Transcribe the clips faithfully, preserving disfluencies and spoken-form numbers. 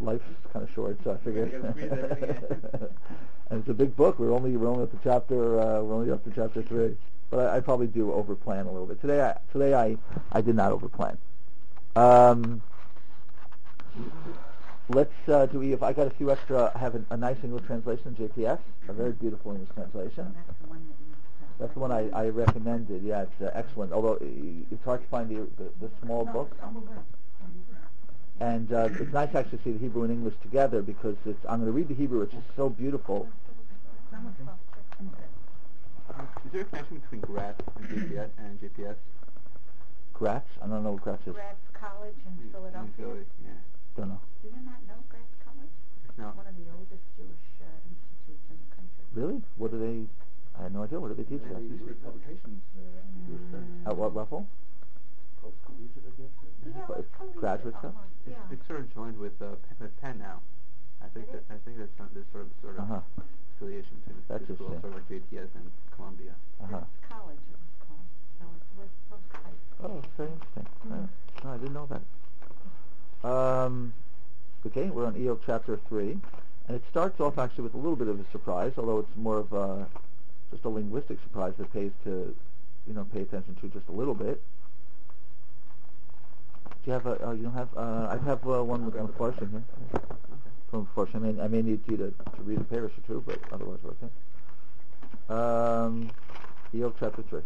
life's kind of short, so I figured. You gotta squeeze everything in. And it's a big book. We're only we're only up to chapter uh, we're only up to chapter three. But I, I probably do overplan a little bit today. I, today I I did not overplan. Um, let's uh, do we? If I got a few extra, I have a, a nice English translation, J P S, a very beautiful English translation. That's the one I, I recommended. Yeah, it's uh, excellent. Although it's hard to find the the, the small book. And uh, it's nice actually to see the Hebrew and English together because it's, I'm going to read the Hebrew, which is so beautiful. Is there a connection between Gratz and J P S? And J P S? Gratz? I don't know what Gratz is. Gratz College in Philadelphia. In Philly, yeah. Don't know. Do you not know Gratz College? No. One of the oldest Jewish uh, institutes in the country. Really? What do they? I had no idea. What do they teach there? These publications uh, At what level? Collegiate, I guess. Yeah, it was collegiate Graduate stuff? almost, It's, yeah. it's sort of joined with uh, Penn, with Penn now. I think that I think there's some, there's sort of sort of Uh-huh. affiliation between the That's two schools, interesting. sort of like J P S and Columbia. Uh-huh. Gratz College it was called. So it was both high school. Oh, very interesting. Mm. Oh, I didn't know that. Um, okay, we're on Eov chapter three, and it starts off actually with a little bit of a surprise, although it's more of a, just a linguistic surprise that pays to, you know, pay attention to just a little bit. Do you have a? Uh, you don't have? Uh, I have uh, one with the portion here. From portion. I mean, I may need you to, to read a page or two, but otherwise we're okay. Um, Eov chapter three.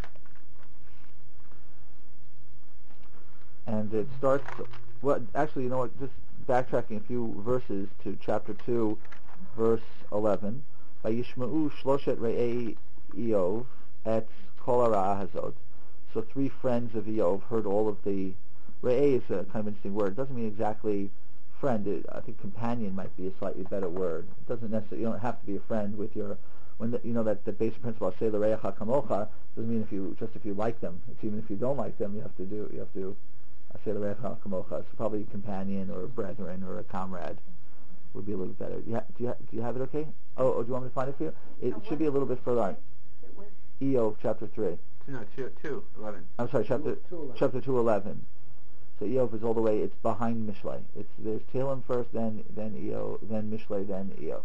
And it starts, well, actually, you know what, just backtracking a few verses to chapter two, verse eleven. Vayishma'u shloshet re'ei Eov et kol hara hazot. So three friends of Eov heard all of the, re'ei is a kind of interesting word. It doesn't mean exactly friend. It, I think companion might be a slightly better word. It doesn't necessarily, you don't have to be a friend with your, when the, you know that the basic principle, say l'reacha kamocha, doesn't mean if you, just if you like them. It's even if you don't like them, you have to do, you have to, I say l'reacha kamocha. It's probably a companion or a brethren or a comrade would be a little better. Do you, ha- do you, ha- do you have it okay? Oh, oh, do you want me to find it for you? It, it should be a little bit further on. It was Eov chapter three. No, two, two, eleven. I'm sorry, chapter Two- two eleven. chapter two eleven. So Eov is all the way. It's behind Mishlei. It's there's Tehillim first, then then Eov, then Mishlei, then Eov.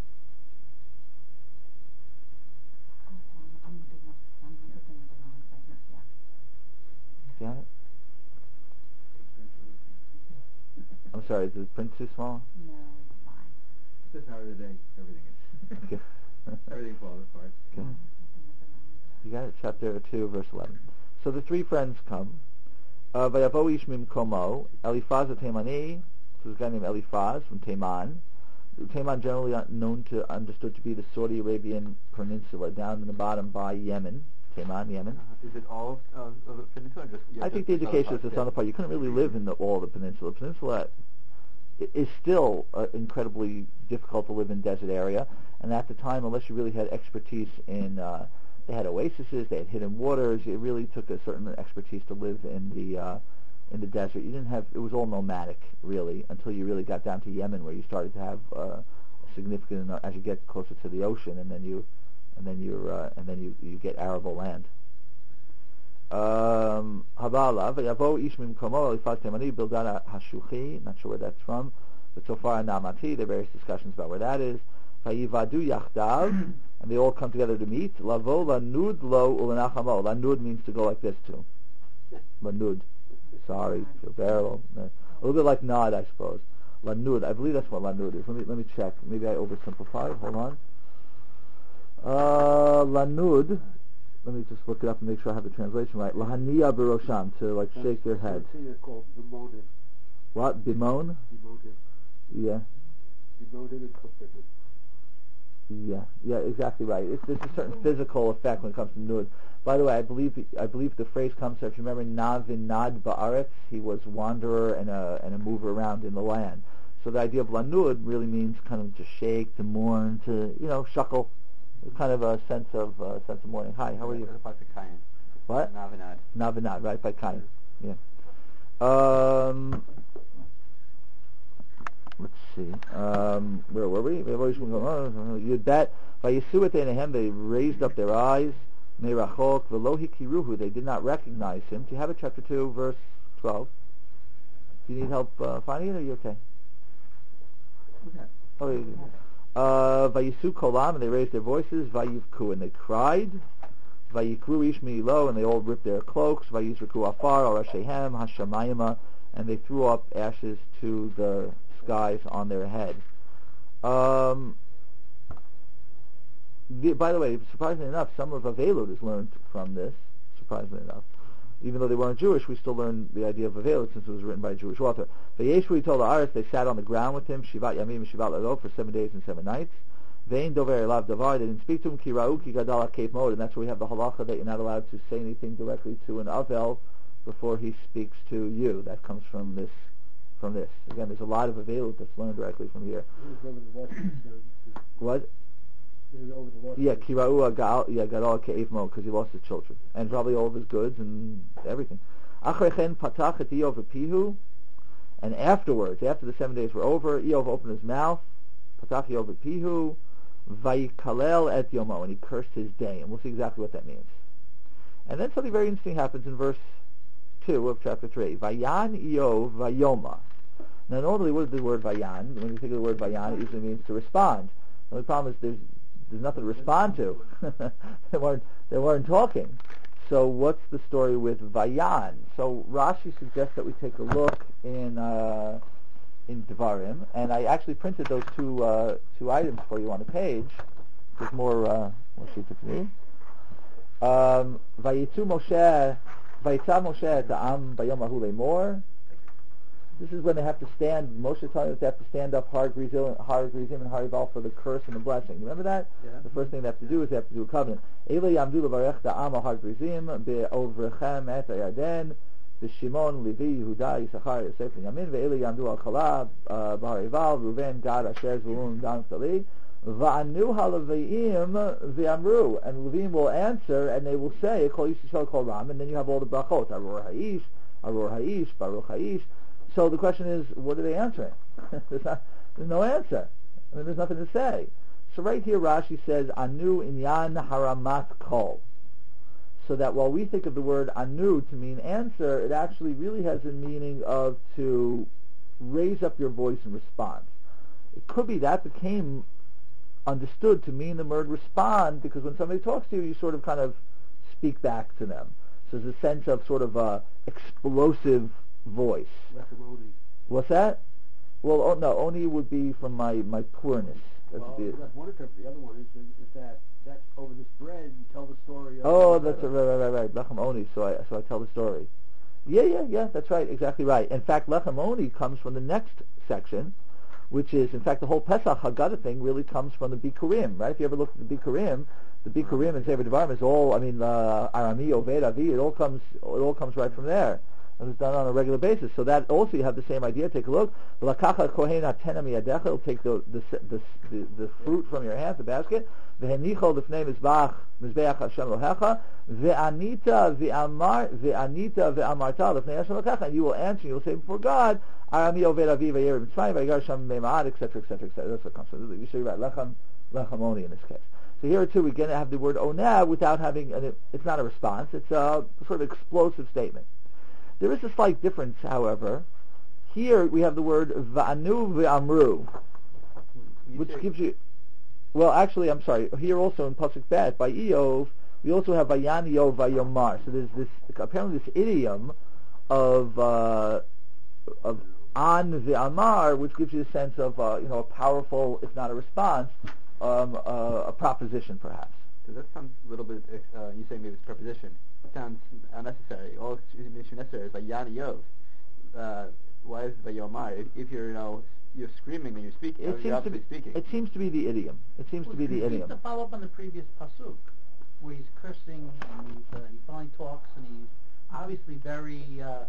I'm looking up. I'm looking at the wrong thing. Yeah. See on it? I'm sorry. Is the print too small? No, it's fine. This hour of the day, everything is. Okay. Everything falls apart. Okay. I'm looking at the wrong You got it. Chapter two, verse eleven. So the three friends come. Uh, Vayavo ish mimkomo, Eliphaz the Temani, so there's a guy named Eliphaz from Teman. Teman generally known to, understood to be the Saudi Arabian peninsula, down in the bottom by Yemen. Teman, Yemen. Uh, is it all of, of the peninsula? Or just, yeah, I just think the the southern indication is part, the yeah. southern part. You couldn't really live in the, all the peninsula. The peninsula i- is still uh, incredibly difficult to live in desert area, and at the time, unless you really had expertise in, uh, they had oases, they had hidden waters. It really took a certain expertise to live in the uh, in the desert. You didn't have, it was all nomadic really until you really got down to Yemen, where you started to have uh, a significant, as you get closer to the ocean, and then you and then you uh, and then you you get arable land. Um, Habala v'yavo ish mimkomo Eliphaz Temani Bildad Hashuchi. Not sure where that's from. But so far Namati, there are various discussions about where that is. Vayivadu yachdav, and they all come together to meet. Lavo lanud lo ulenachamo. Lanud means to go like this too. Lanud. Sorry, feel terrible. A little bit like nod, I suppose. Lanud. I believe that's what lanud is. Let me let me check. Maybe I oversimplified. Hold on. Uh, lanud. Let me just look it up and make sure I have the translation right. Lahaniya b'rosham, to like shake their head. Something called bemoaning. What? Bimon? Bemoaning. Yeah. Bemoaning and comforted. Yeah, yeah, exactly right. It's, there's a certain physical effect when it comes to nud. By the way, I believe I believe the phrase comes. If you remember, Navin Nad Ba'aretz, he was wanderer and a and a mover around in the land. So the idea of lanud really means kind of to shake, to mourn, to you know, shuckle. It's kind of a sense of uh, sense of mourning. Hi, how are you? What? Navinad. Navinad, right by Kain. Yeah. Um. Let's see. Um, where were we? Yud Bet. Vayisuat Einehem. They raised up their eyes. Merachok v'lo hikiruhu. They did not recognize him. Do you have it? Chapter two, verse twelve. Do you need help uh, finding it? Or are you okay? Okay. Oh, yeah. Uh, Vayisu kolam, and they raised their voices. Vayivku, and they cried. Vayikru ish mi'ilo, and they all ripped their cloaks. Vayizriku afar al rashehem hashamayima, and they threw up ashes to the skies on their head. Um, the, by the way, surprisingly enough, some of Avelut is learned from this. Surprisingly enough, even though they weren't Jewish, we still learned the idea of Avelut since it was written by a Jewish author. Vayeshu, he told the Aris, they sat on the ground with him, Shivat Yamim and Shivat Lalot, for seven days and seven nights. Vein Dover Elav Davar, they didn't speak to him, Kirau Ki Gadal Cape Mode, and that's where we have the halacha that you're not allowed to say anything directly to an Avel before he speaks to you. That comes from this. From this. Again, there's a lot of Avelut that's learned directly from here. What? Yeah, Kirau Gal, yeah, Gadal Cape Mode, because he lost his children. And probably all of his goods and everything. Achrechen Patach et Eov Pihu, and afterwards, after the seven days were over, Eov opened his mouth, Patach Eov Pihu, Vayikalel et Yomo, and he cursed his day, and we'll see exactly what that means. And then something very interesting happens in verse two of chapter three. Vayan Eov Vayoma. Now normally what is the word Vayan? When you think of the word Vayan, it usually means to respond. The only problem is there's, there's nothing to respond to. they weren't they weren't talking. So what's the story with Vayan? So Rashi suggests that we take a look in uh, in Devarim, and I actually printed those two uh, two items for you on the page. There's more uh, more sheets of me. Um, Vayitzu Moshe, Vayitzav Moshe et Ha'am Bayom Ahu Lemor. This is when they have to stand. Moshe is telling us they have to stand up Har Grizim, Har Grizim and Har Yival for the curse and the blessing. Remember that? Yeah. The first thing they have to do is they have to do a covenant. Ele Yamdu Levarech Da'am Har Grizim Be'ovrechem Et Yarden B'Shimon Levi Yehuda Yisachar Yosef and Yamin Ve'ele Yamdu Al Chala B'Har Yival Reuven Gad Asher Zvulun Dan Sali Va'anu HaLeviim Ve'amru, and Levim will answer and they will say Kol Yisrael Kol Ram, and then you have all the brachot Aror Ha'ish, Aror Ha'ish, Baruch Ha'ish. So the question is, what are they answering? there's, not, there's no answer. I mean, there's nothing to say. So right here, Rashi says, Anu inyan haramat kol. So that while we think of the word anu to mean answer, it actually really has a meaning of to raise up your voice in response. It could be that became understood to mean the word respond, because when somebody talks to you, you sort of kind of speak back to them. So there's a sense of sort of a explosive voice. What's that? Well, oh, no, oni would be from my, my poorness. That's well, the, that's one interpretation. The other one is, is that that's over this bread, you tell the story of... Oh, that's a, right, right, right, right. Lechem oni, so I, so I tell the story. Yeah, yeah, yeah, that's right, exactly right. In fact, Lechem oni comes from the next section, which is, in fact, the whole Pesach Haggadah thing really comes from the Bikurim, right? If you ever look at the Bikurim, the Bikurim and Sefer Devarim is all, I mean, uh, Arami, Oved, Avi, it all comes, it all comes right from there. And it's done on a regular basis. So that also you have the same idea. Take a look. He'll take the the, the, the, the fruit from your hand, the basket. And you will answer, you'll say before God, et cetera, et cetera, et cetera. That's what comes from it. You say right, lechem, lechem in this case. So here too, we're going to have the word onah without having, an, it's not a response, it's a sort of explosive statement. There is a slight difference, however. Here we have the word va'anu ve'amru, which gives you, well, actually, I'm sorry, here also in Pasuk Bet, by Eov, we also have vayan Eov vayomar. So there's this, apparently this idiom of, uh, of an ve'amar, which gives you a sense of, uh, you know, a powerful, if not a response, um, uh, a proposition perhaps. So that sounds a little bit, uh, you say maybe it's preposition. It sounds unnecessary. All it's necessary is like Yan Yov. Uh, why is it Vayomar? If, if you're, you know, you're screaming and you're speaking, it you're seems to be, speaking. It seems to be the idiom. It seems well, to be the idiom. To follow up on the previous pasuk, where he's cursing and he's, uh, he finally talks and he's obviously very uh,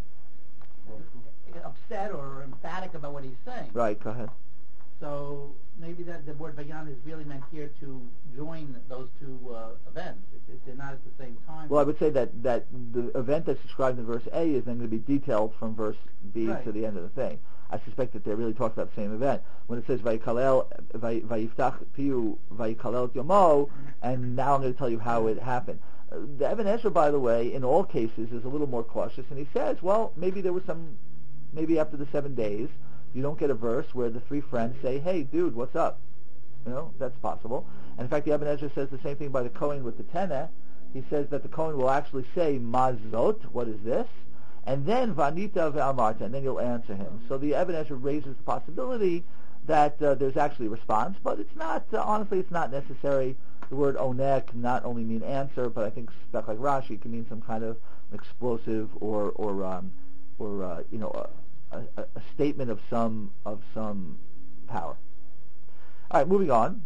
upset or emphatic about what he's saying. Right, go ahead. So maybe that the word vayan is really meant here to join those two uh, events. It, it, they're not at the same time. Well, I would say that, that the event that's described in verse A is then going to be detailed from verse B right. to the end of the thing. I suspect that they're really talking about the same event. When it says Vayikalel, Vayiftach Piu, Vayikalel Yomo, and now I'm going to tell you how it happened. Uh, the Evan Ezra, by the way, in all cases is a little more cautious, and he says, well, maybe there was some, maybe after the seven days, You don't get a verse where the three friends say, hey, dude, what's up? You know, that's possible. And in fact, the Ibn Ezra says the same thing by the Kohen with the Teneh. He says that the Kohen will actually say, Mazot, what is this? And then, Vanita ve'amarta, and then you'll answer him. So the Ibn Ezra raises the possibility that uh, there's actually a response, but it's not, uh, honestly, it's not necessary. The word oneh can not only mean answer, but I think, stuff like Rashi, can mean some kind of explosive or, or, um, or uh, you know, a, a, a statement of some, of some power. All right, moving on.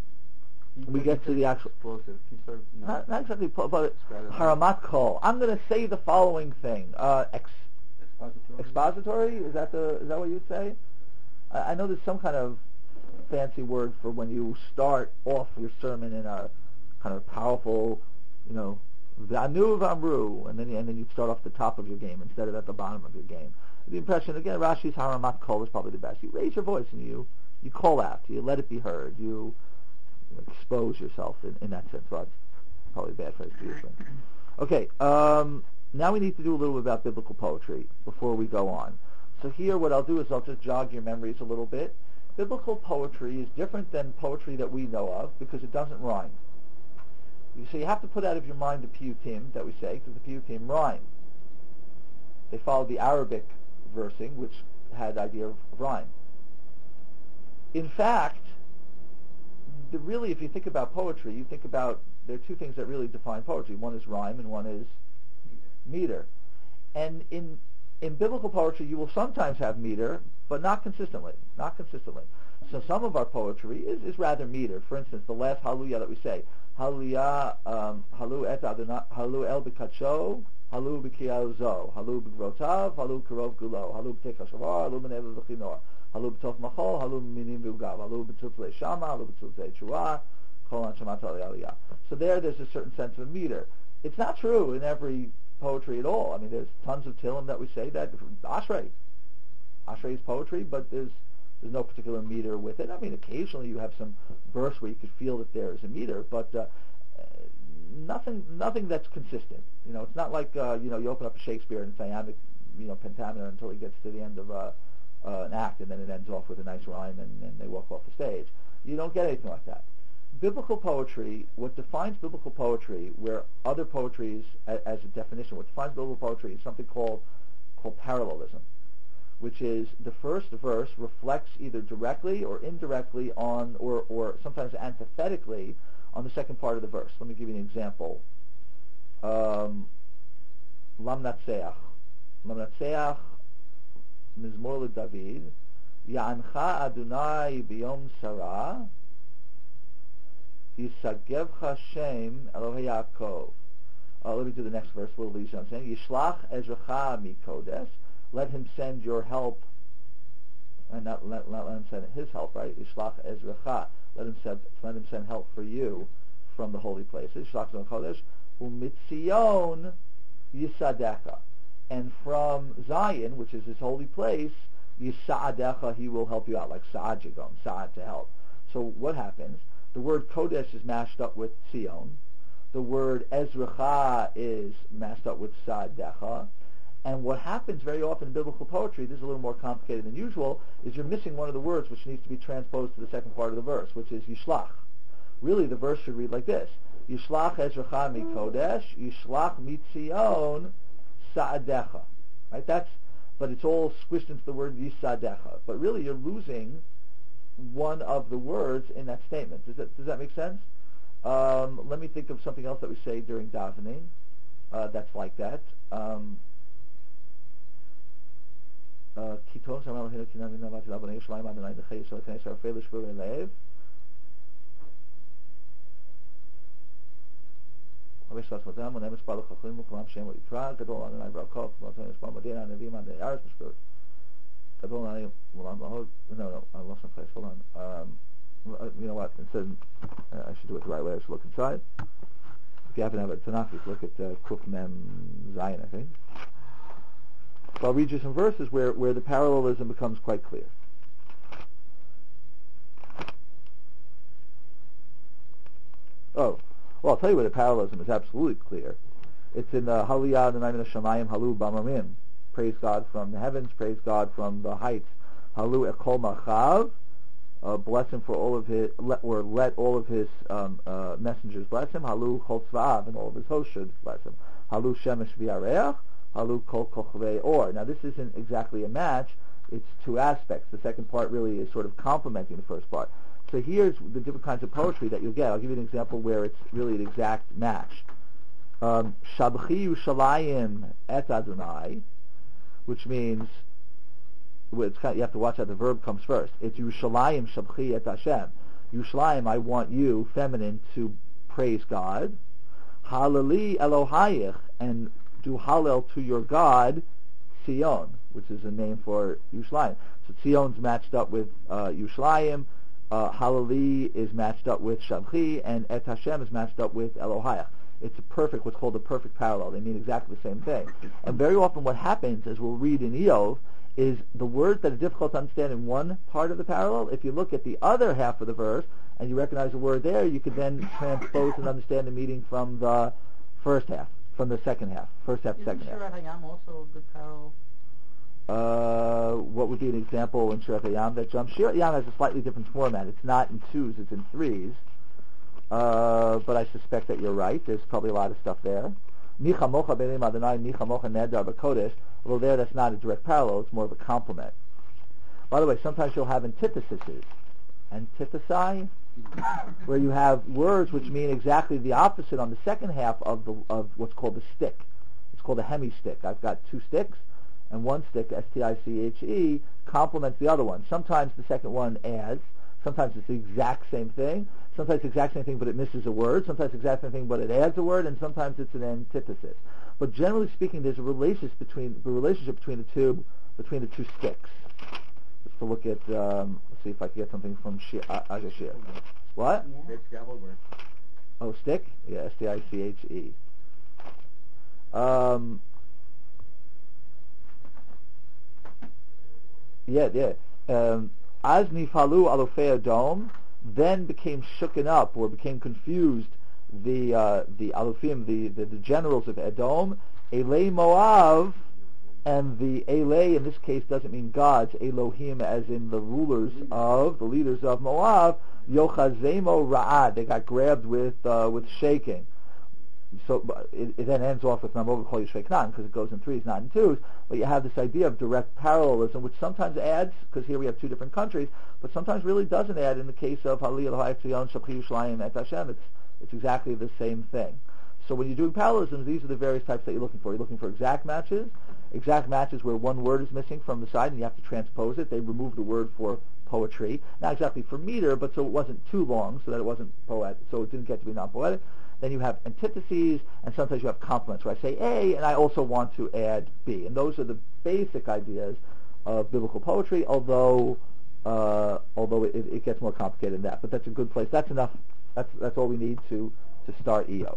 We get to the actual... Explosive. Can you sort of, you know, not, not exactly, but describe it? haramat kol. I'm going to say the following thing. Uh, ex, Expository. expository? Is that the? Is that what you'd say? I, I know there's some kind of fancy word for when you start off your sermon in a kind of powerful, you know, v'anu v'amru, and then you, and then you start off the top of your game instead of at the bottom of your game. The impression, again, Rashi's haramat kol is probably the best. You raise your voice and you you call out. You let it be heard. You expose yourself in, in that sense. Well, that's probably a bad phrase to use. Okay, um, now we need to do a little bit about biblical poetry before we go on. So here what I'll do is I'll just jog your memories a little bit. Biblical poetry is different than poetry that we know of because it doesn't rhyme. So you have to put out of your mind the piyutim that we say, because the piyutim rhyme. They follow the Arabic versing, which had the idea of rhyme. In fact, The, really, if you think about poetry, you think about, there are two things that really define poetry. One is rhyme and one is meter. And in in biblical poetry, you will sometimes have meter, but not consistently. Not consistently. So some of our poetry is, is rather meter. For instance, the last Hallelujah that we say, Hallelujah, um, Halu et Adonai, Halu el b'kadsho, Halu b'kiyah zo, Halu b'grotav, Halu karov gulo, Halu b'tekah shavar, Halu b'nevel v'chinor. Halu b'tof machol, halu b'minim v'ugav, halu b'tzultzei shama, halu b'tzultzei chua, kol an shamat aliyah. So there, there's a certain sense of meter. It's not true in every poetry at all. I mean, there's tons of Tehillim that we say that, Ashrei. Ashrei is poetry, but there's there's no particular meter with it. I mean, occasionally you have some verse where you could feel that there is a meter, but uh, nothing nothing that's consistent. You know, it's not like, uh, you know, you open up a Shakespeare and it's iambic, you know, pentameter until it gets to the end of uh, Uh, an act, and then it ends off with a nice rhyme, and, and they walk off the stage. You don't get anything like that. Biblical poetry, what defines biblical poetry, where other poetries, as, as a definition, what defines biblical poetry is something called called parallelism, which is the first verse reflects either directly or indirectly on, or, or sometimes antithetically on the second part of the verse. Let me give you an example. Um, Lam Natseach. Lam Natseach Mizmor LeDavid, Ya'ancha Adonai b'yom Sarah, Yisagevcha Shem Elohei Yaakov. Uh, let me do the next verse a little easier. I'm saying, Yishlach Ezracha Mikodesh, let him send your help, and not let, let, let him send his help, right? Yishlach Ezracha, let him send, let him send help for you from the holy places. Yishlach Ezracha Kodesh, Umitzion Yisadecha. And from Zion, which is his holy place, Yisa'adecha, he will help you out, like Sa'ad Jigom, Sa'ad to help. So what happens? The word Kodesh is mashed up with Zion. The word Ezracha is mashed up with Sa'adecha. And what happens very often in biblical poetry, this is a little more complicated than usual, is you're missing one of the words which needs to be transposed to the second part of the verse, which is Yishlach. Really, the verse should read like this. Yishlach Ezracha mi Kodesh, Yishlach mi Tzion, Sa'adecha, right? That's, but it's all squished into the word Yisadecha. But really, you're losing one of the words in that statement. Does that does that make sense? Um, let me think of something else that we say during davening uh, that's like that. Um, uh, Let's see. Uh, no, no, I lost my place. Hold on. Um, you know what? Instead, uh, I should do it the right way. I should look inside. If you happen to have a Tanakh, you can look at uh, Kuf Mem Zion, I think. So I'll read you some verses where, where the parallelism becomes quite clear. Oh. Well, I'll tell you where the parallelism is absolutely clear. It's in the Haliyah, the name of the Shamayim, Halu Bamamim. Praise God from the heavens, praise God from the heights. Halu ekol machav, uh, bless him for all of his, let, or let all of his um, uh, messengers bless him. Halu chol tzva'av, and all of his hosts should bless him. Halu shemesh v'yareach, halu kol kochavei or. Now this isn't exactly a match, it's two aspects. The second part really is sort of complementing the first part. So here's the different kinds of poetry that you'll get. I'll give you an example where it's really an exact match. Um, Shabchi Yushalayim et Adonai, which means, well, it's kind of, you have to watch how the verb comes first. It's Yushalayim Shabchi et Hashem. Yushalayim, I want you, feminine, to praise God. Halali Elohayich, and do Hallel to your God, Tzion, which is a name for Yushalayim. So Tzion's matched up with uh, Yushalayim. Uh, Halali is matched up with Shabchi, and Et Hashem is matched up with Elohayach. It's a perfect, what's called a perfect parallel. They mean exactly the same thing. And very often what happens, as we'll read in Eov, is the words that are difficult to understand in one part of the parallel, if you look at the other half of the verse, and you recognize the word there, you could then transpose and understand the meaning from the first half, from the second half, first half, Isn't second half. Shirat Hayam also a good parallel? Uh, what would be an example in Shirat Hayam that jumps? Shirat Hayam has a slightly different format. It's not in twos, it's in threes. Uh, but I suspect that you're right. There's probably a lot of stuff there. Micha mocha be'elim Adonai, micha mocha nedar b'kodesh. Although there that's not a direct parallel, it's more of a complement. By the way, sometimes you'll have antitheses. Antithesis, where you have words which mean exactly the opposite on the second half of the of what's called the stick. It's called a hemistick. I've got two sticks, and one stick, S T I C H E, complements the other one. Sometimes the second one adds. Sometimes it's the exact same thing. Sometimes it's the exact same thing, but it misses a word. Sometimes it's the exact same thing, but it adds a word. And sometimes it's an antithesis. But generally speaking, there's a relationship between the relationship between the two between the two sticks. Just to look at, um, let's see if I can get something from Shir, uh, Agashir. What? Great scrambled word. Oh, stick? Yeah, S T I C H E. Um, yeah, yeah. Um, As nifalu alufei Edom, then became shooken up or became confused the uh, the alufim, the, the the generals of Edom, Elei Moav, and the Elei in this case doesn't mean gods, Elohim as in the rulers of the leaders of Moab, Yochazemo Ra'ad, they got grabbed with uh, with shaking. So it, it then ends off with Namoga Kol Yishvei Knan because it goes in threes, not in twos. But you have this idea of direct parallelism, which sometimes adds, because here we have two different countries, but sometimes really doesn't add in the case of Halil Elohai Tzion Shabchi Yushalayim Et Hashem. It's it's exactly the same thing. So when you're doing parallelisms, these are the various types that you're looking for. You're looking for exact matches, exact matches where one word is missing from the side and you have to transpose it. They removed the word for poetry, not exactly for meter, but so it wasn't too long, so that it wasn't poetic, so it didn't get to be non-poetic. Then you have antitheses, and sometimes you have complements, where I say A, and I also want to add B. And those are the basic ideas of biblical poetry, although uh, although it, it gets more complicated than that. But that's a good place. That's enough. That's that's all we need to, to start Eov.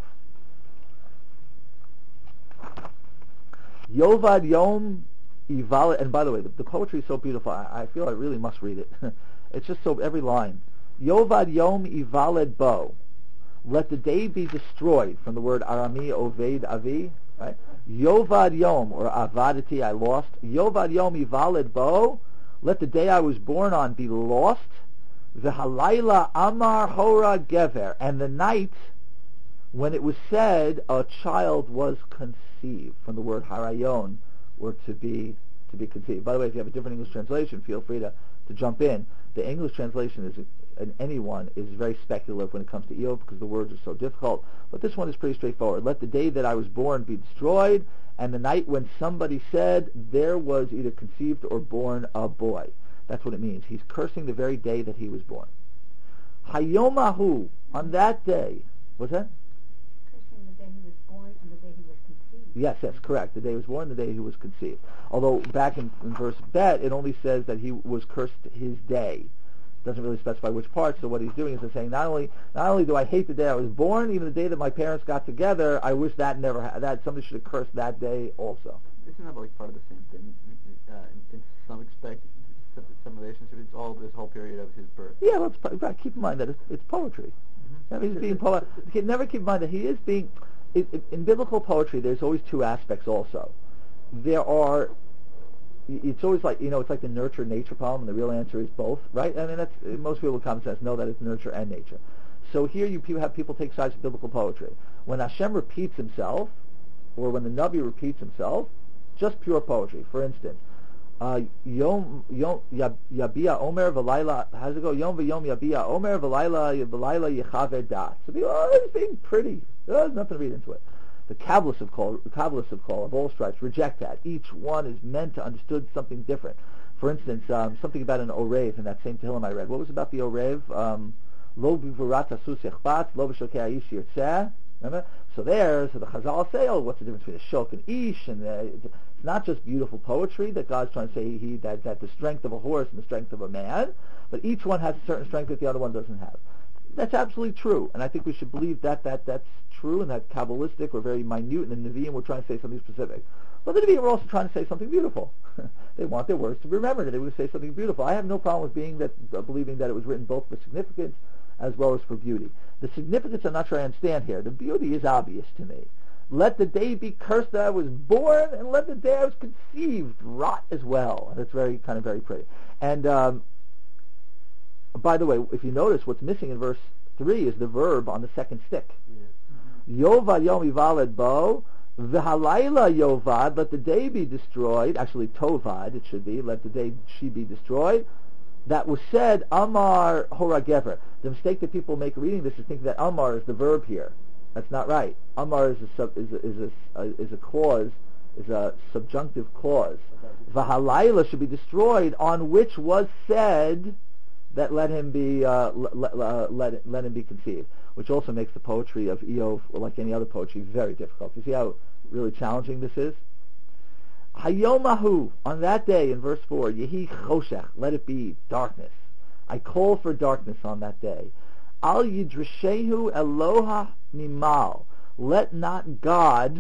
Yovad Yom Ival, and by the way, the, the poetry is so beautiful. I, I feel I really must read it. It's just so, every line. Yovad Yom Ivaled Bo. Let the day be destroyed, from the word Arami Oved Avi, right? Yovad Yom, or Avadati, I lost. Yovad Yom Ivaled Bo. Let the day I was born on be lost. V'halayla Amar Hora Gever. And the night when it was said a child was conceived, from the word Harayon, or to be to be conceived. By the way, if you have a different English translation, feel free to, to jump in. The English translation is and anyone is very speculative when it comes to Eov because the words are so difficult. But this one is pretty straightforward. Let the day that I was born be destroyed, and the night when somebody said there was either conceived or born a boy. That's what it means. He's cursing the very day that he was born. Hayomahu, on that day. What's that? Cursing the day he was born and the day he was conceived. Yes, yes, correct. The day he was born, the day he was conceived. Although back in, in verse Bet, it only says that he was cursed his day. Doesn't really specify which part. So what he's doing is he's saying not only not only do I hate the day I was born, even the day that my parents got together, I wish that never ha- that somebody should have cursed that day also. Isn't that like part of the same thing? Uh, in, in some respect, some, some relationship. It's all this whole period of his birth. Yeah, well, it's, right, keep in mind that it's, it's poetry. Mm-hmm. I mean, he's being poet. Never keep in mind that he is being. It, it, in biblical poetry, there's always two aspects. Also, there are y- it's always like, you know, it's like the nurture-nature problem, and the real answer is both, right? I mean, that's, most people with common sense know that it's nurture and nature. So here you pe- have people take sides of biblical poetry. When Hashem repeats himself, or when the Navi repeats himself, just pure poetry. For instance, uh, Yom Yom Yab- Yabia Omer V'Laila. How does it go? Yom V'Yom Yabia Omer V'Laila V'Laila Yechaver Dat. So people, oh, it's being pretty. Oh, there's nothing to read into it. The Kabbalists of Kol, the Kabbalists of Kol, of all stripes, reject that. Each one is meant to understood something different. For instance, um, something about an Orev in that same Tehillim I read. What was about the Orev? Um, Lo b'vurat asus yechbat, lo b'shokei aish yirtzeh. Remember? So there, so the Chazal say, oh, what's the difference between a shok and ish? And the, it's not just beautiful poetry that God's trying to say he that, that the strength of a horse and the strength of a man, but each one has a certain strength that the other one doesn't have. That's absolutely true, and I think we should believe that that that's true, and that Kabbalistic or very minute, and in the Nevi'im we're trying to say something specific. But the Nevi'im are also trying to say something beautiful. They want their words to be remembered, and they would say something beautiful. I have no problem with being that uh, believing that it was written both for significance as well as for beauty. The significance I'm not sure I understand here. The beauty is obvious to me. Let the day be cursed that I was born, and let the day I was conceived rot as well. That's very kind of very pretty. And um, by the way, if you notice, what's missing in verse three is the verb on the second stick. Yovad yom yivaled bo, v'halayla yovad, let the day be destroyed. Actually, tovad, it should be, let the day she be destroyed. That was said, Amar Horagever. The mistake that people make reading this is thinking that Amar is the verb here. That's not right. Amar is a sub, is a, is a, uh, is a clause, is a subjunctive clause. Vahalayla should be destroyed, on which was said that let him be uh, let, uh, let let him be conceived, which also makes the poetry of Eov, like any other poetry, very difficult. You see how really challenging this is? Hayomahu, on that day, in verse four, Yehi choshech, let it be darkness. I call for darkness on that day. Al yidrishehu Eloha mimal, let not God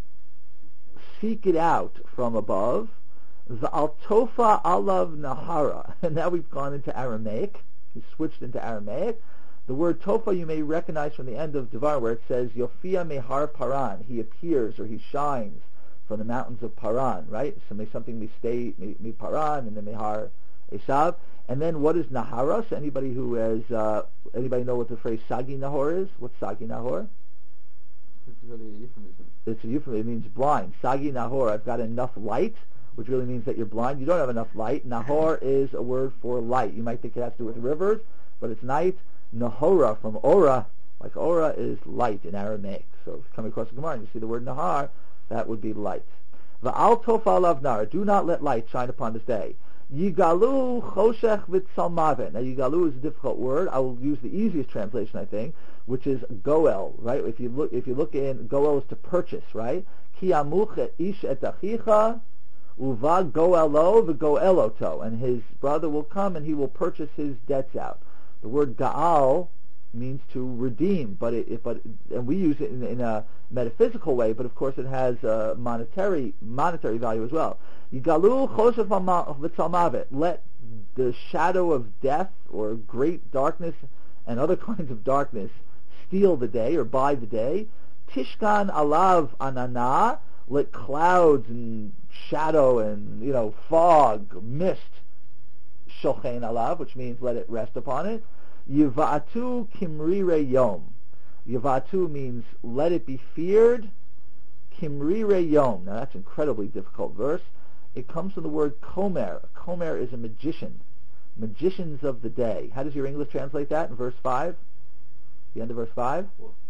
seek it out from above. V'al tofa alav nahara, and now we've gone into Aramaic. We switched into Aramaic. The word tofa you may recognize from the end of Devar, where it says Yofia mehar paran, he appears or he shines from the mountains of Paran, right? So may something may stay, may, may Paran, and then Mehar Esav. And then what is Nahara? So anybody who has, uh, anybody know what the phrase Sagi Nahor is? What's Sagi Nahor? It's really a euphemism. It's a euphemism. It means blind. Sagi Nahor, I've got enough light, which really means that you're blind. You don't have enough light. Nahor is a word for light. You might think it has to do with rivers, but it's night. Nahora, from Ora, like Ora is light in Aramaic. So if you come across the Gemara and you see the word Nahar, that would be light. Va'al tofa alav nar, do not let light shine upon this day. Yigalu choshech v'tzalmaven. Now Yigalu is a difficult word. I will use the easiest translation, I think, which is goel, right? If you look, if you look in, goel is to purchase, right? Ki amuch et ish et achicha uva goelo v'goeloto, and his brother will come and he will purchase his debts out. The word gaal means to redeem, but it, it but and we use it in, in a metaphysical way, but of course it has a monetary monetary value as well. Yigalu choshev v'tzalmavet, let the shadow of death or great darkness and other kinds of darkness steal the day or buy the day. Tishkan alav anana, let clouds and shadow and you know fog, mist shochein alav, which means let it rest upon it. Yivatu kimrire yom. Yivatu means let it be feared. Kimrire yom. Now that's an incredibly difficult verse. It comes from the word komer. Komer is a magician. Magicians of the day. How does your English translate that in verse five? The end of verse five?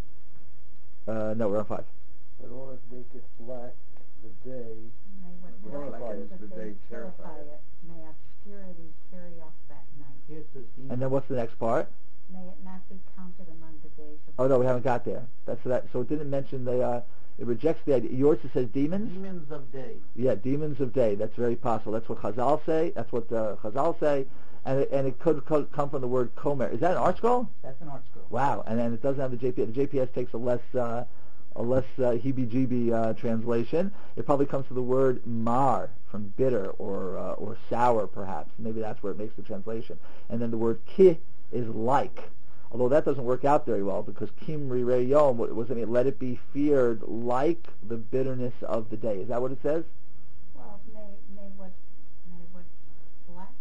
Uh, no, we're on five. In order to make it black the day, May what Terrify light it, of the the day day terrify terrify it. it. May obscurity carry off that night. Here's the demon. And then what's the next part? May it not be counted among the days of Oh no, we haven't got there. That's that. So it didn't mention the. Uh, it rejects the idea. Yours it says demons. Demons of day. Yeah, demons of day. That's very possible. That's what Chazal say. That's what uh, Chazal say, and it, and it could, could come from the word komer. Is that an art scroll? That's an art scroll. Wow, and then it doesn't have the J P S. The J P S takes a less uh, a less uh, heebie-jeebie uh, translation. It probably comes from the word mar, from bitter or uh, or sour, perhaps. Maybe that's where it makes the translation. And then the word ki is like. Although that doesn't work out very well, because kim rirei yom, what was it? Let it be feared like the bitterness of the day. Is that what it says? Well, may may what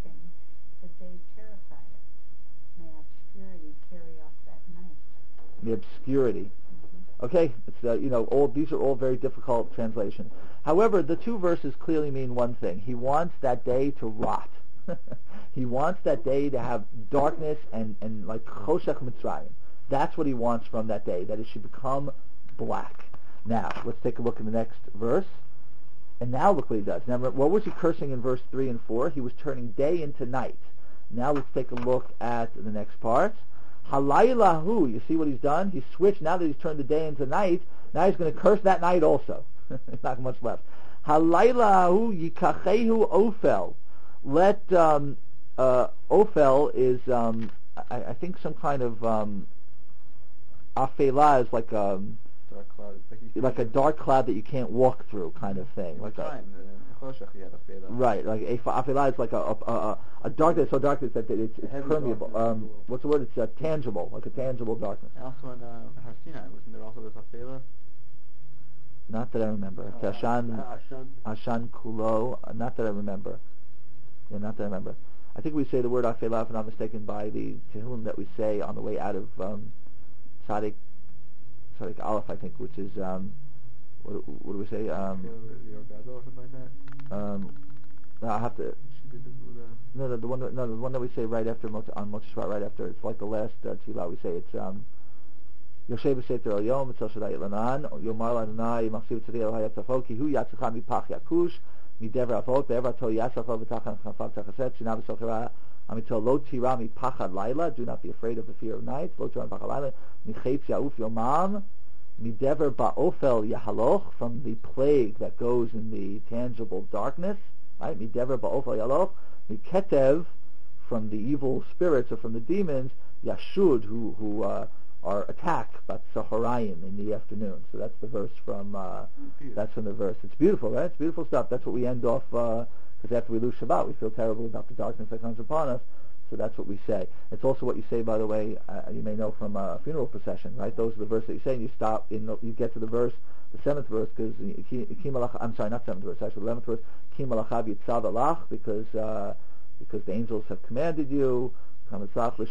darken, the day terrified it. May obscurity carry off that night. The obscurity. Okay, it's uh, you know all these are all very difficult translations. However, the two verses clearly mean one thing. He wants that day to rot. He wants that day to have darkness and, and like Choshech Mitzrayim. That's what he wants from that day, that it should become black. Now, let's take a look in the next verse. And now look what he does. Now, what was he cursing in verse three and four? He was turning day into night. Now let's take a look at the next part. Halaylahu, you see what he's done? He's switched, now that he's turned the day into night, now he's going to curse that night also. There's not much left. Halaylahu yikachehu ofel. Let, um, uh, ofel is, um, I, I think some kind of, um, afela is like a, dark cloud. Like, you like a dark cloud that you can't walk through kind of thing. Like a, time, uh, Choshech, yeah, afela. right, like a, afela is like a, a, a, a darkness, so darkness that it's, it's Heavy permeable. darkness. Um, what's the word? It's uh, tangible, like a tangible darkness. And also in uh, Har Sinai, wasn't there also this afela? Not that I remember. Uh, Ashan, Ashan. Ashan Kulo. uh, Not that I remember. Yeah, not that I remember. I think we say the word afela, if I'm not mistaken, by the Tehillim that we say on the way out of um, Tzaddik, Tzaddik Aleph, I think, which is um, what, what do we say? Um, or something like that. um, no, I have to. No, no, the one. That, no, the one that we say right after Mot- on Moshe Shvat, right after. It's like the last uh, tefillah we say. It's um, Yoshev Seter El Yom Etzel Shaddai Lanan Yomar Lanai Machsiv Tzadei El Hayat Tafo Ki Hu Yatzacha Mipach Yakush Midever Avot Be'ever Tol Yasafo V'Tachan Chafav Tachaset Shinav V'Sochera Amitel Lo Tira Mipachad Laila. Do not be afraid of the fear of night. Lo Tira Mipachad Laila Michetz Yauf Yomam Midever Ba'ofel Yahaloch, from the plague that goes in the tangible darkness. Right? Midever Ba'ofel Yahaloch Miketev, from the evil spirits or from the demons. Yashud, who who uh, are attacked by Saharayim in the afternoon. So that's the verse from. Uh, that's from the verse. It's beautiful, right? It's beautiful stuff. That's what we end off. Because uh, after we lose Shabbat, we feel terrible about the darkness that comes upon us. So that's what we say. It's also what you say, by the way. Uh, you may know from a funeral procession, right? Those are the verses that you say, and you stop. In the, you get to the verse, the seventh verse, because I'm sorry, not seventh verse. Actually, the eleventh verse. Ki malachav yitzav alach, because uh, because the angels have commanded you. To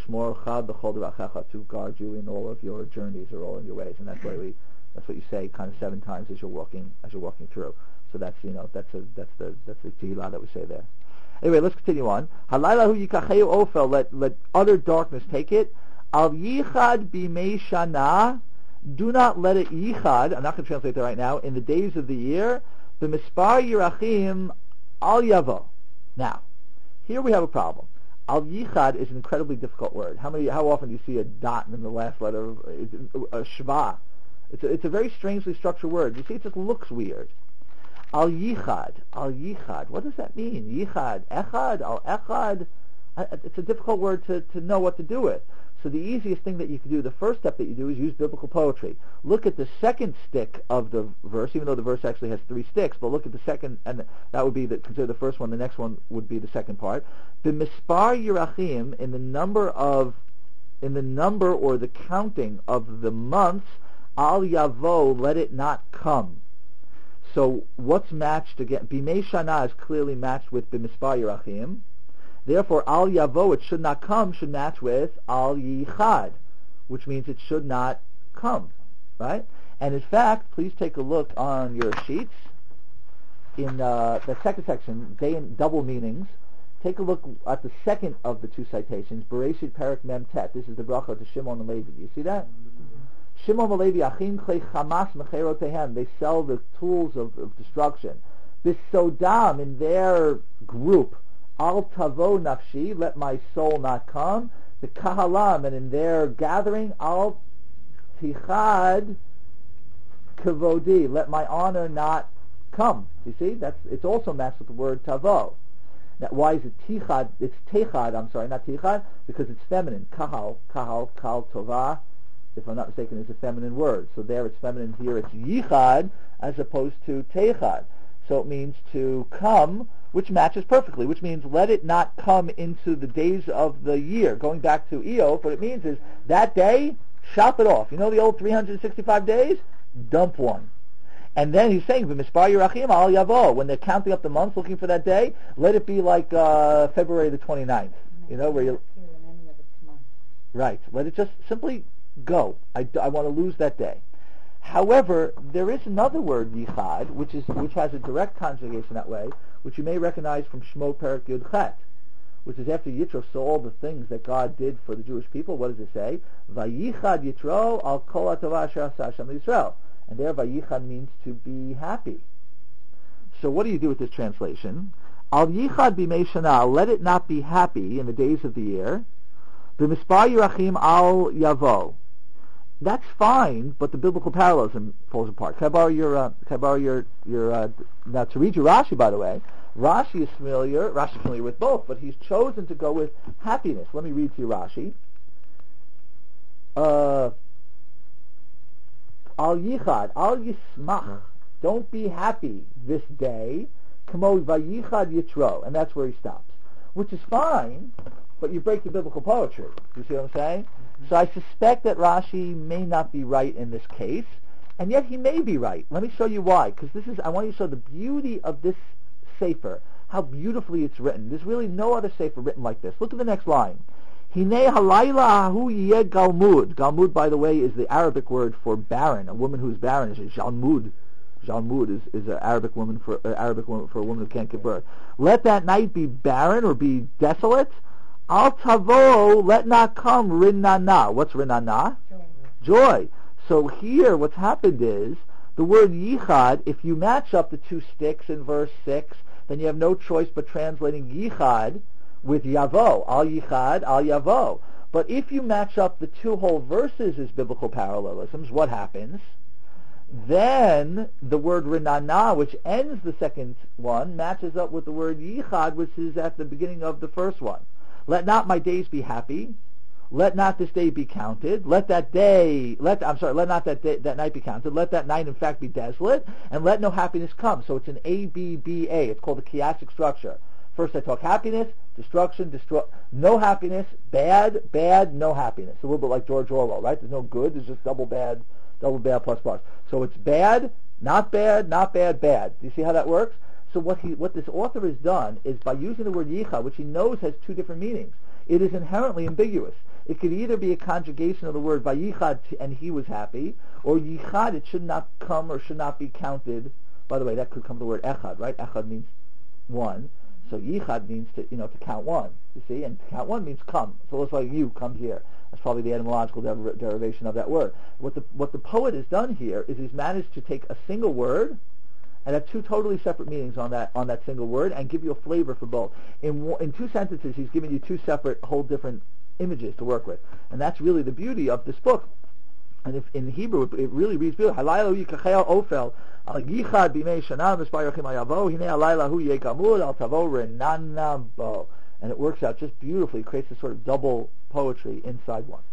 guard you in all of your journeys or all of your ways, and that's why we, that's what you say, kind of seven times as you're walking, as you're walking through. So that's you know that's a that's the that's the tehillah that we say there. Anyway, let's continue on. Halaylahu yikacheu ofel, let let utter darkness take it. Al yichad bimei shana, do not let it yichad. I'm not going to translate that right now. In the days of the year, b'mispar yirachim al yavo. Now, here we have a problem. Al yichad is an incredibly difficult word. How many? How often do you see a dot in the last letter of a shva? It's a, it's a very strangely structured word. You see, it just looks weird. Al yichad, al yichad. What does that mean? Yichad, echad, al echad. It's a difficult word to, to know what to do with. So the easiest thing that you can do, the first step that you do, is use biblical poetry. Look at the second stick of the verse, even though the verse actually has three sticks, but look at the second, and that would be, the, consider the first one, the next one would be the second part. B'mispar yirachim, in the number of, in the number or the counting of the months, al yavo, let it not come. So what's matched again? Bimei shana is clearly matched with b'mispar yirachim. Therefore, al yavo, it should not come, should match with al yichad, which means it should not come, right? And in fact, please take a look on your sheets in uh, the second section, day and double meanings. Take a look at the second of the two citations, Bereshit Perek Mem Tet. This is the bracha to Shimon and Levi. Do you see that? Shimon and Levi, achim klei chamas mecherotehem. They sell the tools of, of destruction. Bisodam, in their group, Al tavo nafshi, let my soul not come. The kahalam, and in their gathering, Al tichad kavodi, let my honor not come. You see, that's it's also matched with the word tavo. Now, why is it tichad? It's techad. I'm sorry, not tichad, because it's feminine. Kahal, kahal, kal tova. If I'm not mistaken, is a feminine word. So there, it's feminine. Here, it's yichad as opposed to techad. So it means to come, which matches perfectly, which means let it not come into the days of the year. Going back to Eov, what it means is that day, shop it off. You know the old three hundred sixty-five days? Dump one. And then he's saying, "V'mispar Yerachim al Yavo." When they're counting up the months, looking for that day, let it be like uh, February the twenty-ninth. You know, where you appear in any of its months. right. Let it just simply go. I, I want to lose that day. However, there is another word Yichad, which is which has a direct conjugation that way, which you may recognize from Shmo Perak Yud Chet, which is after Yitro saw all the things that God did for the Jewish people. What does it say? Vayichad Yitro al kol hatova asher asa Hashem Yisrael. And there, Vayichad means to be happy. So what do you do with this translation? Al Yichad b'mei shana, let it not be happy in the days of the year. B'mispar Yerachim al Yavo. That's fine, but the biblical parallelism falls apart. Can I borrow your, uh, can I borrow your, your, uh, now to read your Rashi, by the way, Rashi is familiar, Rashi is familiar with both, but he's chosen to go with happiness. Let me read to you Rashi. Uh, Al yichad, al yismach, don't be happy this day, kamo vayichad yitro, and that's where he stops. Which is fine, but you break the biblical poetry. Do you see what I'm saying? Mm-hmm. So I suspect that Rashi may not be right in this case, and yet he may be right. Let me show you why, because this is, I want you to show the beauty of this sefer, how beautifully it's written. There's really no other sefer written like this. Look at the next line. Hinei halayla ahu yeh galmud. Galmud, by the way, is the Arabic word for barren. A woman who's barren is a jalmud. Jalmud is, is an Arabic woman for uh, Arabic woman for a woman who can't give birth. Let that night be barren or be desolate. Al tavo, let not come rinana. What's rinana? Joy. Joy. So here, what's happened is the word yichad. If you match up the two sticks in verse six, then you have no choice but translating yichad with yavo, al yichad, al yavo. But if you match up the two whole verses as biblical parallelisms, what happens? Then the word rinana, which ends the second one, matches up with the word yichad, which is at the beginning of the first one. Let not my days be happy. Let not this day be counted. Let that day, let I'm sorry, let not that day, that night be counted. Let that night, in fact, be desolate, and let no happiness come. So it's an A B B A. It's called a chiastic structure. First I talk happiness, destruction, destru- no happiness, bad, bad, no happiness. A little bit like George Orwell, right? There's no good, there's just double bad, double bad plus plus. So it's bad, not bad, not bad, bad. Do you see how that works? So what he, what this author has done is by using the word yichad, which he knows has two different meanings, it is inherently ambiguous. It could either be a conjugation of the word vayichad and he was happy, or yichad, it should not come or should not be counted. By the way, that could come from the word echad, right? Echad means one. So yichad means to, you know, to count one. You see, and to count one means come. So it's like you come here. That's probably the etymological der- derivation of that word. What the what the poet has done here is he's managed to take a single word and have two totally separate meanings on that on that single word and give you a flavor for both. In in two sentences, he's giving you two separate, whole different images to work with, and that's really the beauty of this book. And if in Hebrew it really reads beautiful. Halayla yikachel ofel al yichad b'mei shana mispar Yerachim ayavo hinei halayla hu yegamud al tavo renana bo, and it works out just beautifully. It creates this sort of double poetry inside one.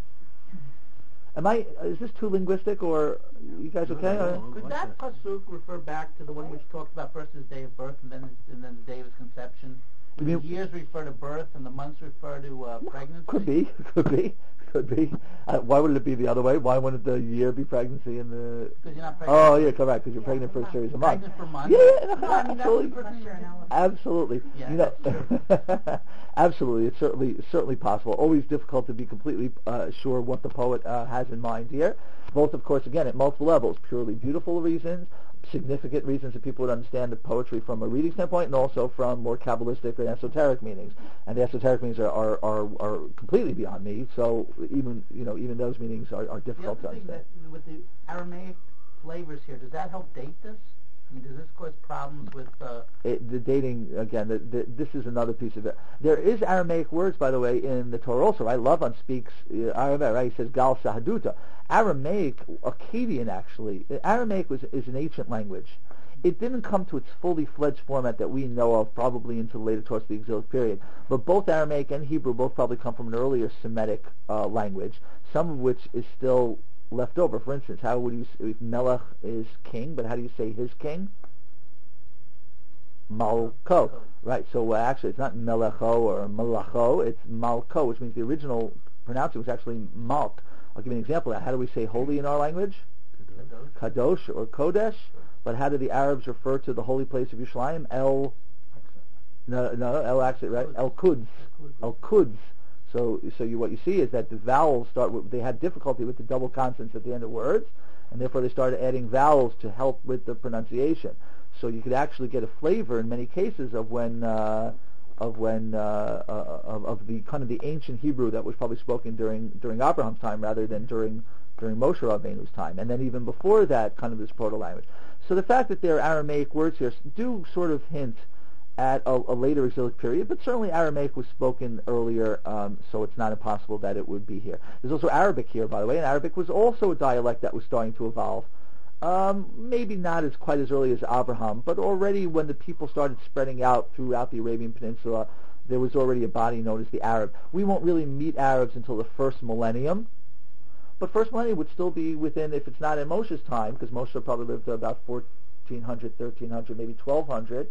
Am I? Is this too linguistic, or you guys okay? No, Or? Could that pasuk refer back to the one which talks about first his day of birth and then and then the day of his conception? You The mean- years refer to birth and the months refer to uh, pregnancy? Could be, could be, could be. Uh, why wouldn't it be the other way? Why wouldn't the year be pregnancy and the? Because you're not pregnant. Oh yeah, correct. Because you're Yeah, pregnant for a months. series of months. Pregnant for months. Yeah, yeah, no, Well, I mean, that's absolutely. the person Unless you're an elephant. Absolutely. Yeah, you know, absolutely. It's certainly certainly possible. Always difficult to be completely uh, sure what the poet uh, has in mind here. Both, of course, again at multiple levels. Purely beautiful reasons, significant reasons that people would understand the poetry from a reading standpoint, and also from more Kabbalistic and esoteric meanings. And the esoteric meanings are are, are, are completely beyond me. So even you know even those meanings are, are The difficult to other thing understand. that with the Aramaic flavors here, does that help date this? I mean, does this cause problems with? Uh, It, the dating again. The, the, this is another piece of it. There is Aramaic words, by the way, in the Torah also. Right? Lavan speaks uh, Aramaic. Right? He says Gal Sahaduta. Aramaic, Akkadian actually. Aramaic was is an ancient language. It didn't come to its fully fledged format that we know of, probably into the later towards the exilic period. But both Aramaic and Hebrew both probably come from an earlier Semitic uh, language, some of which is still left over. For instance, how would you say, if Melech is king, but how do you say his king? Malko, right? So uh, actually, it's not Melecho or Malacho; it's Malko, which means the original pronouncing was actually Malk. I'll give you an example of that. How do we say holy in our language? Kadosh or Kodesh. But how do the Arabs refer to the holy place of Yerushalayim? El, no, no, El Aqsa, right? El Quds, El Quds. So, so you, what you see is that the vowels start with, they had difficulty with the double consonants at the end of words, and therefore they started adding vowels to help with the pronunciation. So you could actually get a flavor in many cases of when, uh, of when, uh, uh, of, of the kind of the ancient Hebrew that was probably spoken during during Abraham's time rather than during during Moshe Rabbeinu's time, and then even before that, kind of this proto-language. So the fact that there are Aramaic words here do sort of hint at a, a later exilic period, but certainly Aramaic was spoken earlier, um, so it's not impossible that it would be here. There's also Arabic here, by the way, and Arabic was also a dialect that was starting to evolve. Um, maybe not as quite as early as Abraham, but already when the people started spreading out throughout the Arabian Peninsula, there was already a body known as the Arab. We won't really meet Arabs until the first millennium, but first millennium would still be within, if it's not in Moshe's time, because Moshe probably lived to about fourteen hundred, thirteen hundred, maybe twelve hundred,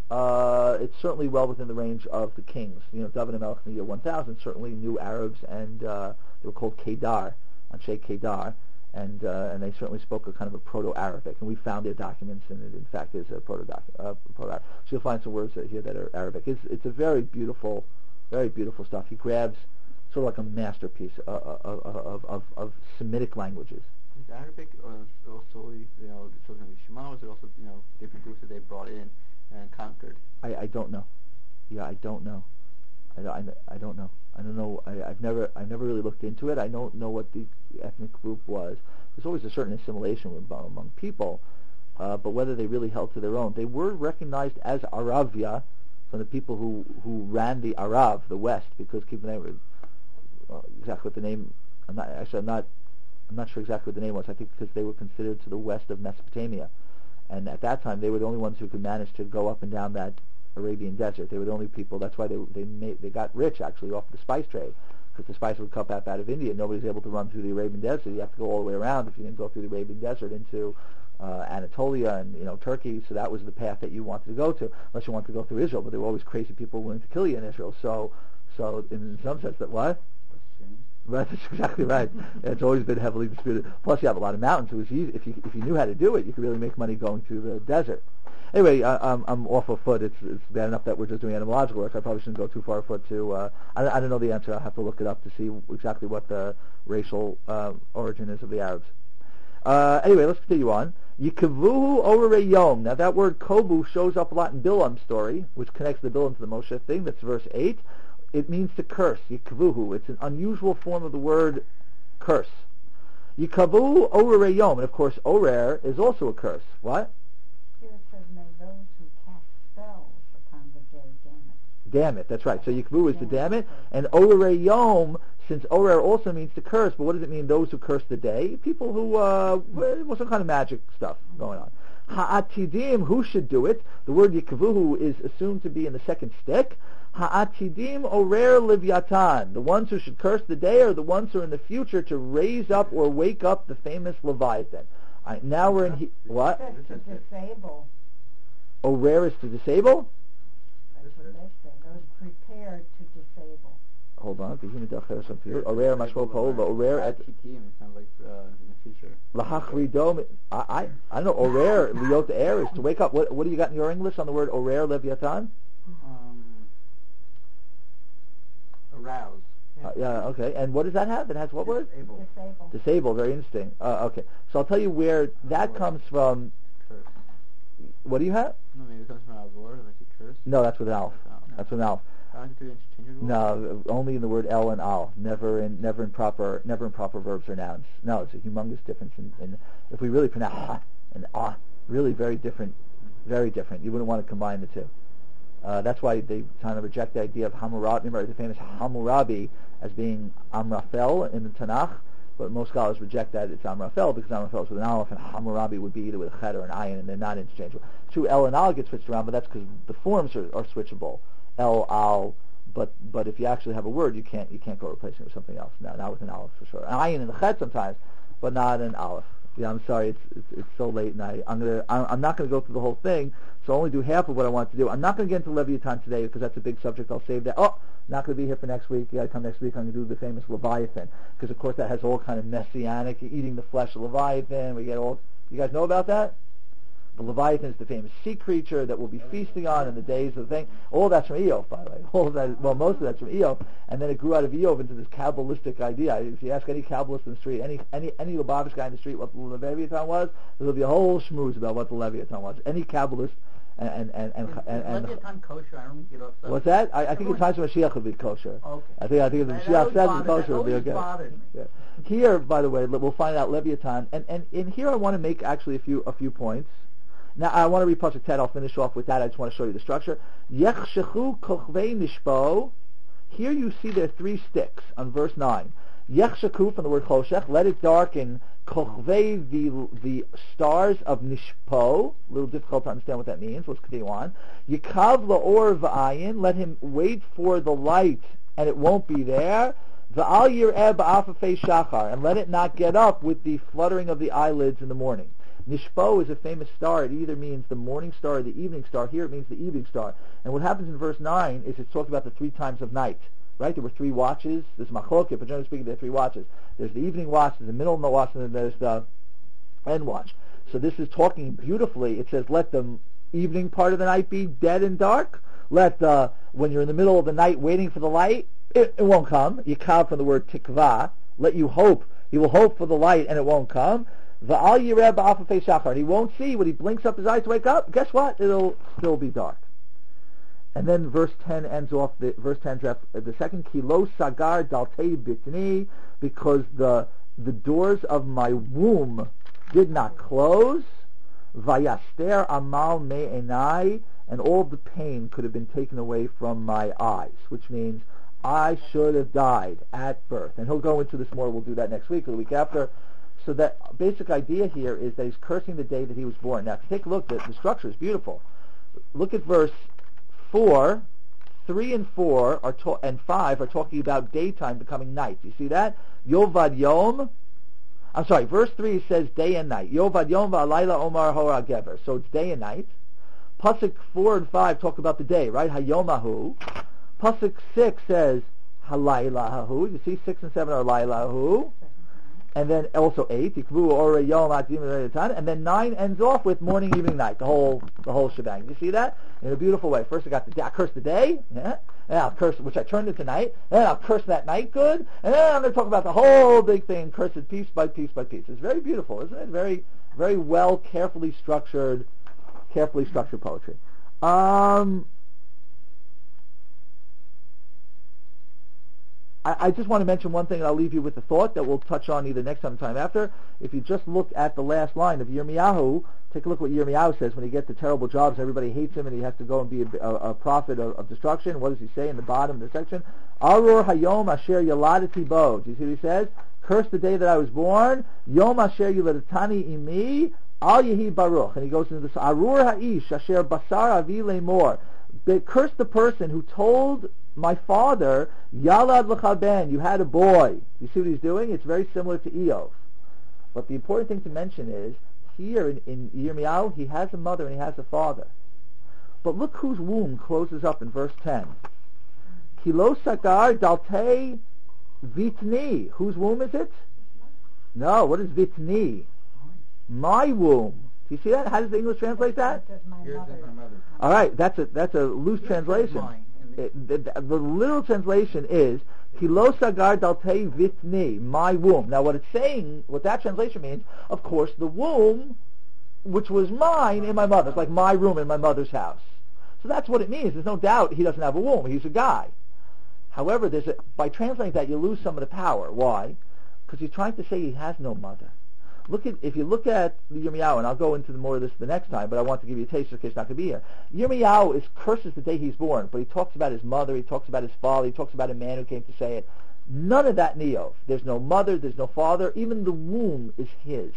uh, it's certainly well within the range of the kings. You know, David and Melech in the year one thousand certainly knew Arabs, and uh, they were called Kedar, Anshe Kedar, and uh, and they certainly spoke a kind of a Proto-Arabic, and we found their documents, and it in fact is a Proto-Arabic. Uh, Proto-Arabic. So you'll find some words here that are Arabic. It's, it's a very beautiful, very beautiful stuff. He grabs sort of like a masterpiece of, of, of, of, of Semitic languages. Is Arabic or also, you know, the children of Shema, or is it also, you know, different groups that they brought in and conquered? I, I don't know. Yeah, I don't know. I, I, I don't know. I don't know. I, I've never I never really looked into it. I don't know what the ethnic group was. There's always a certain assimilation among, among people, uh, but whether they really held to their own. They were recognized as Aravia from the people who, who ran the Arav, the West, because keep in mind uh, exactly what the name. I'm not actually. I'm not. I'm not sure exactly what the name was. I think because they were considered to the west of Mesopotamia, and at that time they were the only ones who could manage to go up and down that Arabian desert. They were the only people. That's why they they made, they got rich actually off the spice trade, because the spice would come up out of India. Nobody was able to run through the Arabian desert. You have to go all the way around if you didn't go through the Arabian desert into uh, Anatolia and you know Turkey. So that was the path that you wanted to go to, unless you wanted to go through Israel. But there were always crazy people willing to kill you in Israel. So so in some sense that what. Right, that's exactly right. It's always been heavily disputed. Plus, you have a lot of mountains. So it's easy. If you if you knew how to do it, you could really make money going through the desert. Anyway, I, I'm I'm off afoot. It's it's bad enough that we're just doing etymological work. I probably shouldn't go too far afoot to. Uh, I I don't know the answer. I'll have to look it up to see exactly what the racial uh, origin is of the Arabs. Uh, anyway, let's continue on. Yikavuhu orere yom. Now that word kobu shows up a lot in Bilam's story, which connects the Bilam to the Moshe thing. That's verse eight. It means to curse, yikavuhu. It's an unusual form of the word curse. Yikavuhu orere yom. And of course, orer is also a curse. What? Here it says, may those who cast spells upon the day damn it. Damn it, that's right. So yikavuhu is to damn it. And orere yom, since orer also means to curse, but what does it mean, those who curse the day? People who, uh, well, some kind of magic stuff going on. Ha'atidim, who should do it? The word yikavuhu is assumed to be in the second stick. Ha'atidim orer Leviathan. The ones who should curse the day are the ones who are in the future to raise up or wake up the famous Leviathan. All right, now we're in... He- what? It says to disable. Orer is to disable? That's what they say. Those prepared to disable. Hold on. Orer mashmo pol, but orer at... It sounds like uh, in the future. Lahachridom. I, I, I don't know. Orer, liot air, is to wake up. What, what do you got in your English on the word orer Leviathan? Um, arouse. Uh, yeah, okay. And what does that have? It has what word? Disable. Disable. Disable, very interesting. Uh, okay. So I'll tell you where that comes from. Curse. What do you have? No, maybe it comes from Alvor, like a curse. No, that's with an alf. Oh, no. That's with an alf. Aren't the two interchangeable? No, only in the word el and al. Never in never in proper never in proper verbs or nouns. No, it's a humongous difference in, in if we really pronounce ha and ah, really very different, very different. You wouldn't want to combine the two. Uh, that's why they kind of reject the idea of Hammurabi. Remember the famous Hammurabi as being Amraphel in the Tanakh, but most scholars reject that it's Amraphel because Amraphel is with an aleph and Hammurabi would be either with a chet or an ayin, and they're not interchangeable. True, el and al get switched around, but that's because the forms are, are switchable. El, al, but but if you actually have a word, you can't you can't go replacing it with something else. No, not with an aleph for sure. An ayin and a chet sometimes, but not an aleph. Yeah, I'm sorry, it's, it's it's so late, and I I'm gonna I'm, I'm not gonna go through the whole thing, so I'll only do half of what I want to do. I'm not gonna get into Leviathan today because that's a big subject. I'll save that. Oh, not gonna be here for next week. You gotta come next week. I'm gonna do the famous Leviathan because of course that has all kind of messianic eating the flesh of Leviathan. We get all. You guys know about that? The Leviathan is the famous sea creature that we'll be feasting on in the days of the thing. All that's from Eov, by the way. All of that, well, most of that's from Eov, and then it grew out of Eov into this Kabbalistic idea. If you ask any Kabbalist in the street, any any any Lubavitch guy in the street what the Leviathan was, there'll be a whole schmooze about what the Leviathan was. Any Kabbalist and and and Is, and, and, is Leviathan kosher? I don't get off. what's that? I, I think in times of Mashiach would be kosher. Okay. I think I think if the That- Mashiach that says it's always kosher, it'll be bothered- that okay. always bothered me. Yeah. Here, by the way, we'll find out Leviathan, and and in here I want to make actually a few a few points. Now I want to read Pasuk Tet. I'll finish off with that. I just want to show you the structure. Yechshechu kochvei nishpo. Here you see there are three sticks on verse nine. Yechshechu from the word choshech. Let it darken. Kochvei the the stars of nishpo. A little difficult to understand what that means. Let's continue on. Yikav laor v'ayin. Let him wait for the light, and it won't be there. V'al yireh ba'afafei shachar. And let it not get up with the fluttering of the eyelids in the morning. Nishpo is a famous star. It either means the morning star or the evening star. Here it means the evening star. And what happens in verse nine is it's talking about the three times of night. Right? There were three watches. There's machloket, but generally speaking, there are three watches. There's the evening watch, there's the middle of the watch, and then there's the end watch. So this is talking beautifully. It says, let the evening part of the night be dead and dark. Let the, when you're in the middle of the night waiting for the light, it, it won't come. Yikav from the word tikva. Let you hope. You will hope for the light, and it won't come. V'al yireh ba'afafei shachar. He won't see when he blinks up his eyes to wake up. Guess what? It'll still be dark. And then verse ten ends off. The verse ten is the second kilo sagar daltei bitni, because the the doors of my womb did not close. Vayaster amal me'enai, and all the pain could have been taken away from my eyes, which means I should have died at birth. And he'll go into this more. We'll do that next week or the week after. So that basic idea here is that he's cursing the day that he was born. Now, take a look. The, the structure is beautiful. Look at verse four. Three and four are ta- and five are talking about daytime becoming night. You see that? Yovad yom. I'm sorry. Verse three says day and night. Yovad yom va'alayla omar hora gever. So it's day and night. Pasuk four and five talk about the day, right? Hayomahu. Pasuk six says halaylahu. You see, six and seven are laylahu. And then also eight, and then nine ends off with morning, evening, night, the whole the whole shebang. You see that? In a beautiful way. First I got the day, I curse the day, yeah, and I'll curse, which I turned into night, and then I'll curse that night good, and then I'm going to talk about the whole big thing, curse it piece by piece by piece. It's very beautiful, isn't it? Very, very well, carefully structured, carefully structured poetry. Um... I just want to mention one thing, and I'll leave you with the thought that we'll touch on either next time or time after. If you just look at the last line of Yirmiyahu, take a look what Yirmiyahu says when he gets the terrible jobs, everybody hates him, and he has to go and be a, a, a prophet of, of destruction. What does he say in the bottom of the section? Arur hayom asher yaladati bo. Do you see what he says? Curse the day that I was born. Yom asher yuladatani imi. Al yehi baruch. And he goes into this. Arur ha'ish asher basar avi lemor. Curse the person who told my father, Yalad l'cha ben, you had a boy. You see what he's doing? It's very similar to Eov. But the important thing to mention is, here in, in Yirmiyahu, he has a mother and he has a father. But look whose womb closes up in verse ten. Kilo sagar dalte vitni. Whose womb is it? No, what is vitni? My womb. Do you see that? How does the English translate that? Yours and my mother's. All right, that's a that's a loose translation. It, the, the, the literal translation is Kilo sagar dalte vitni, my womb. Now, what it's saying, what that translation means, of course, the womb, which was mine in my mother's, like my room in my mother's house. So that's what it means. There's no doubt he doesn't have a womb. He's a guy. However, there's a, by translating that, you lose some of the power. Why? Because he's trying to say he has no mother. Look at if you look at Yirmiyahu, and I'll go into more of this the next time, but I want to give you a taste in case he's not going to be here. Yirmiyahu is curses the day he's born, but he talks about his mother, he talks about his father, he talks about a man who came to say it. None of that in Eov. There's no mother, there's no father. Even the womb is his.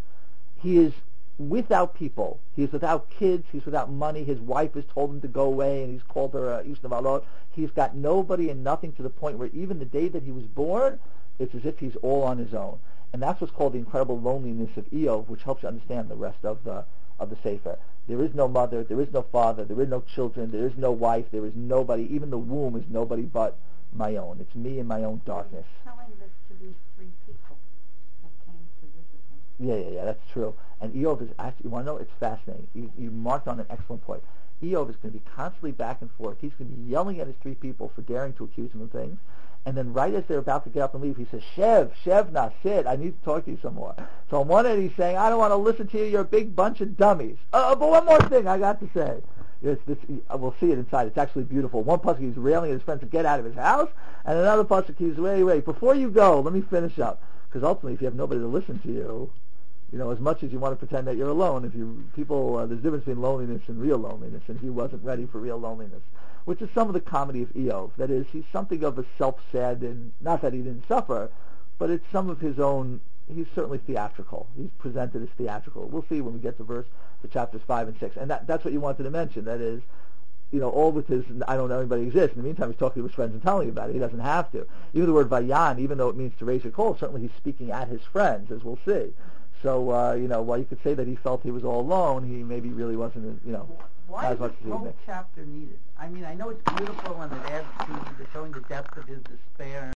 He is without people. He is without kids. He's without money. His wife has told him to go away, and he's called her uh, Ish Navalot. He's got nobody and nothing, to the point where even the day that he was born, it's as if he's all on his own. And that's what's called the incredible loneliness of Eov, which helps you understand the rest of the of the Sefer. There is no mother, there is no father, there is no children, there is no wife, there is nobody. Even the womb is nobody but my own. It's me and my own darkness. Telling this to these three people that came to visit him. Yeah, yeah, yeah, that's true. And Eov is actually, you want to know, it's fascinating. You, you marked on an excellent point. Eov is going to be constantly back and forth. He's going to be yelling at his three people for daring to accuse him of things. And then right as they're about to get up and leave, he says, Shev, Shevna, sit, I need to talk to you some more. So on one end he's saying, I don't want to listen to you, you're a big bunch of dummies. Uh, but one more thing I got to say. It's this, we'll see it inside. It's actually beautiful. One pasuk he's railing at his friends to get out of his house, and another pasuk he's, wait, wait, before you go, let me finish up. Because ultimately, if you have nobody to listen to you, you know, as much as you want to pretend that you're alone, if you people, uh, there's a difference between loneliness and real loneliness, and he wasn't ready for real loneliness, which is some of the comedy of Eov. That is, he's something of a self-sad, and not that he didn't suffer, but it's some of his own. He's certainly theatrical. He's presented as theatrical. We'll see when we get to verse, the chapters five and six, and that, that's what you wanted to mention. That is, you know, all with his, I don't know anybody exists. In the meantime, he's talking to his friends and telling about it. He doesn't have to. Even the word vayan, even though it means to raise your call, certainly he's speaking at his friends, as we'll see. So, uh, you know, while you could say that he felt he was all alone, he maybe really wasn't, you know, Why as is much this as he whole admits. chapter needed? I mean, I know it's beautiful and it adds to the showing the depth of his despair